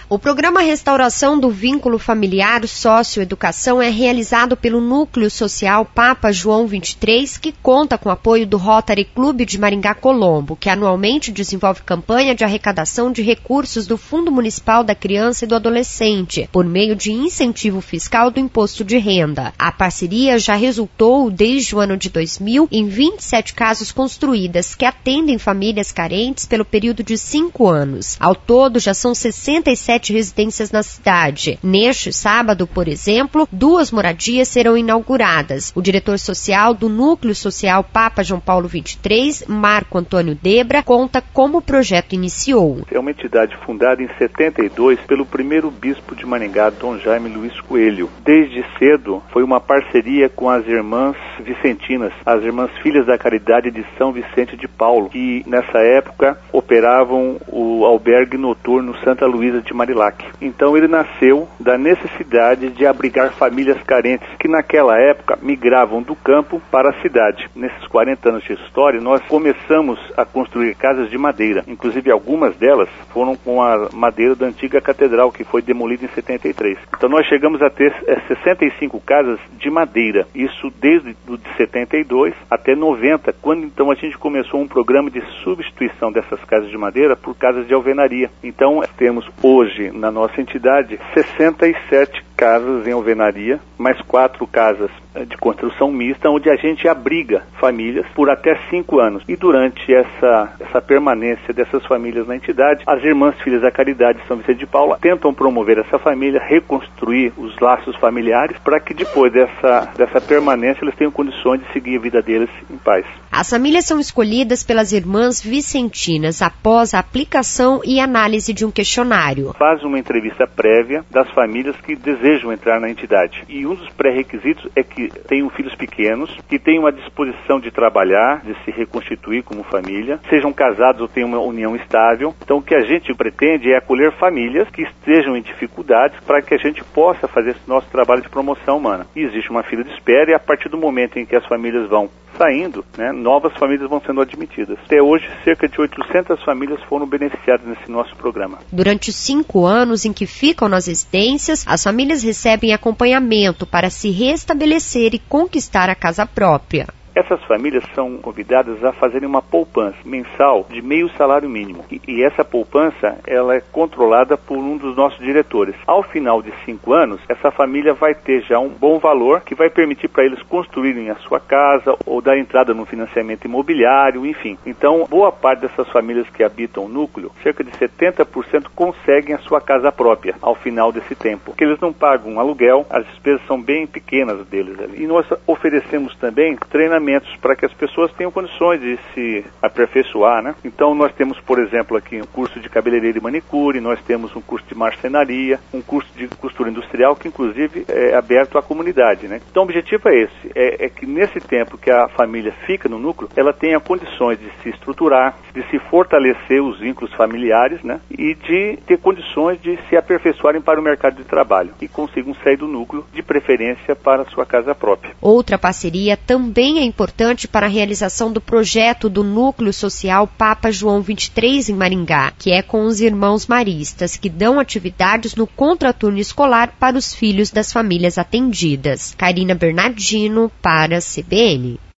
O programa Restauração do Vínculo Familiar Socioeducação é realizado pelo Núcleo Social Papa João 23, que conta com o apoio do Rotary Clube de Maringá Colombo, que anualmente desenvolve campanha de arrecadação de recursos do Fundo Municipal da Criança e do Adolescente, por meio de incentivo fiscal do imposto de renda. A parceria já resultou, desde o ano de 2000, em 27 casas construídas, que atendem famílias carentes pelo período de 5 anos. Ao todo, já são 67 residências na cidade. Neste sábado, por exemplo, 2 moradias serão inauguradas. O diretor social do Núcleo Social Papa João Paulo 23, Marco Antônio Debra, conta como o projeto iniciou. É uma entidade fundada em 72 pelo primeiro bispo de Maringá, Dom Jaime Luiz Coelho. Desde cedo, foi uma parceria com as irmãs vicentinas, as irmãs Filhas da Caridade de São Vicente de Paulo, que nessa época operavam o albergue noturno Santa Luísa de Marilac. Então ele nasceu da necessidade de abrigar famílias carentes que naquela época migravam do campo para a cidade. Nesses 40 anos de história, nós começamos a construir casas de madeira. Inclusive algumas delas foram com a madeira da antiga catedral, que foi demolida em 73. Então nós chegamos a ter 65 casas de madeira. Isso desde de 72 até 90, quando então a gente começou um programa de substituição dessas casas de madeira por casas de alvenaria. Então temos hoje na nossa entidade 67 casas em alvenaria, mais 4 casas de construção mista, onde a gente abriga famílias por até 5 anos. E durante essa permanência dessas famílias na entidade, as Irmãs Filhas da Caridade de São Vicente de Paulo tentam promover essa família, reconstruir os laços familiares, para que depois dessa permanência eles tenham condições de seguir a vida deles em paz. As famílias são escolhidas pelas Irmãs Vicentinas após a aplicação e análise de um questionário. Faz uma entrevista prévia das famílias que desejam entrar na entidade. E um dos pré-requisitos é que tenham filhos pequenos, que tenham a disposição de trabalhar, de se reconstituir como família, sejam casados ou tenham uma união estável. Então o que a gente pretende é acolher famílias que estejam em dificuldades para que a gente possa fazer esse nosso trabalho de promoção humana. E existe uma fila de espera e a partir do momento em que as famílias vão saindo, novas famílias vão sendo admitidas. Até hoje, cerca de 800 famílias foram beneficiadas nesse nosso programa. Durante os 5 anos em que ficam nas residências, as famílias recebem acompanhamento para se restabelecer e conquistar a casa própria. Essas famílias são convidadas a fazerem uma poupança mensal de meio salário mínimo. E essa poupança, ela é controlada por um dos nossos diretores. Ao final de 5 anos, essa família vai ter já um bom valor que vai permitir para eles construírem a sua casa ou dar entrada no financiamento imobiliário, enfim. Então, boa parte dessas famílias que habitam o núcleo, cerca de 70% conseguem a sua casa própria ao final desse tempo. Porque eles não pagam aluguel, as despesas são bem pequenas deles ali. E nós oferecemos também treinamento para que as pessoas tenham condições de se aperfeiçoar, Então nós temos, por exemplo, aqui um curso de cabeleireiro e manicure, nós temos um curso de marcenaria, um curso de costura industrial que inclusive é aberto à comunidade, Então o objetivo é esse, é que nesse tempo que a família fica no núcleo, ela tenha condições de se estruturar, de se fortalecer os vínculos familiares, e de ter condições de se aperfeiçoarem para o mercado de trabalho e consigam sair do núcleo, de preferência para a sua casa própria. Outra parceria também é importante para a realização do projeto do Núcleo Social Papa João 23 em Maringá, que é com os irmãos maristas, que dão atividades no contraturno escolar para os filhos das famílias atendidas. Karina Bernardino, para a CBN.